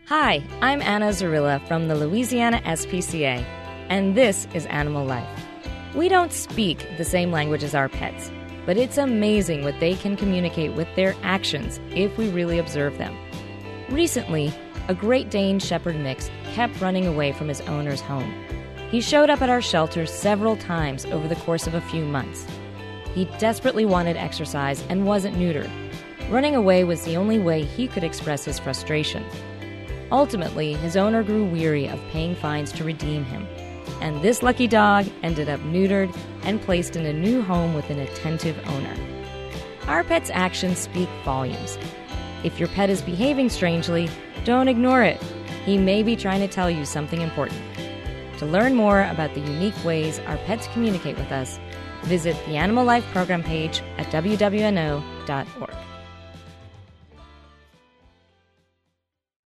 Hi, I'm Anna Zarilla from the Louisiana SPCA, and this is Animal Life. We don't speak the same language as our pets, but it's amazing what they can communicate with their actions if we really observe them. Recently, a Great Dane Shepherd mix kept running away from his owner's home. He showed up at our shelter several times over the course of a few months. He desperately wanted exercise and wasn't neutered. Running away was the only way he could express his frustration. Ultimately, his owner grew weary of paying fines to redeem him, and this lucky dog ended up neutered and placed in a new home with an attentive owner. Our pet's actions speak volumes. If your pet is behaving strangely, don't ignore it. He may be trying to tell you something important. To learn more about the unique ways our pets communicate with us, visit the Animal Life program page at wwno.org.